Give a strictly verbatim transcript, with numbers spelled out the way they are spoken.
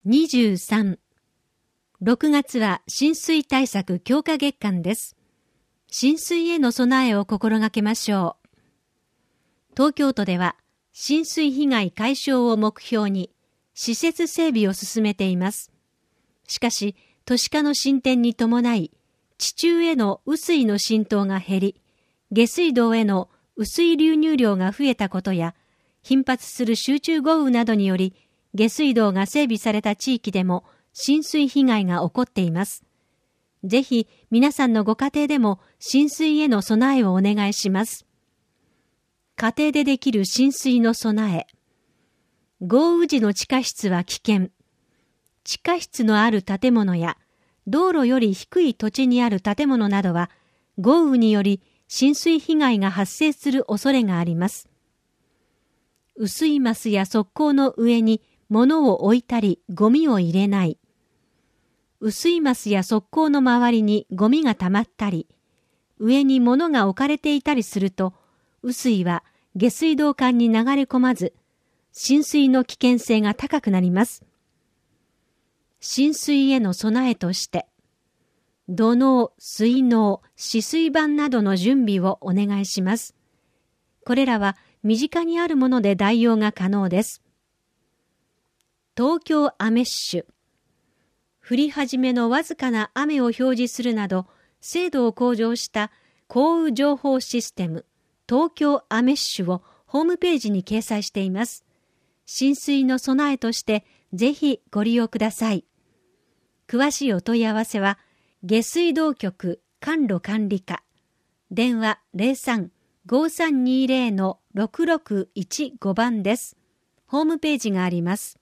にじゅうさん、ろくがつは浸水対策強化月間です。浸水への備えを心がけましょう。東京都では浸水被害解消を目標に施設整備を進めています。しかし、都市化の進展に伴い、地中への雨水の浸透が減り、下水道への雨水流入量が増えたことや、頻発する集中豪雨などにより、下水道が整備された地域でも浸水被害が起こっています。ぜひ皆さんのご家庭でも浸水への備えをお願いします。家庭でできる浸水の備え。豪雨時の地下室は危険。地下室のある建物や道路より低い土地にある建物などは豪雨により浸水被害が発生する恐れがあります。雨水ますや側溝の上に物を置いたりゴミを入れない。雨水ますや側溝の周りにゴミが溜まったり、上に物が置かれていたりすると、雨水は下水道管に流れ込まず、浸水の危険性が高くなります。浸水への備えとして、土のう、水のう、止水板などの準備をお願いします。これらは身近にあるもので代用が可能です。東京アメッシュ。降り始めのわずかな雨を表示するなど、精度を向上した降雨情報システム、東京アメッシュをホームページに掲載しています。浸水の備えとしてぜひご利用ください。詳しいお問い合わせは、下水道局管路管理課、電話 ゼロさん ごさんにゼロ のろくろくいちご 番です。ホームページがあります。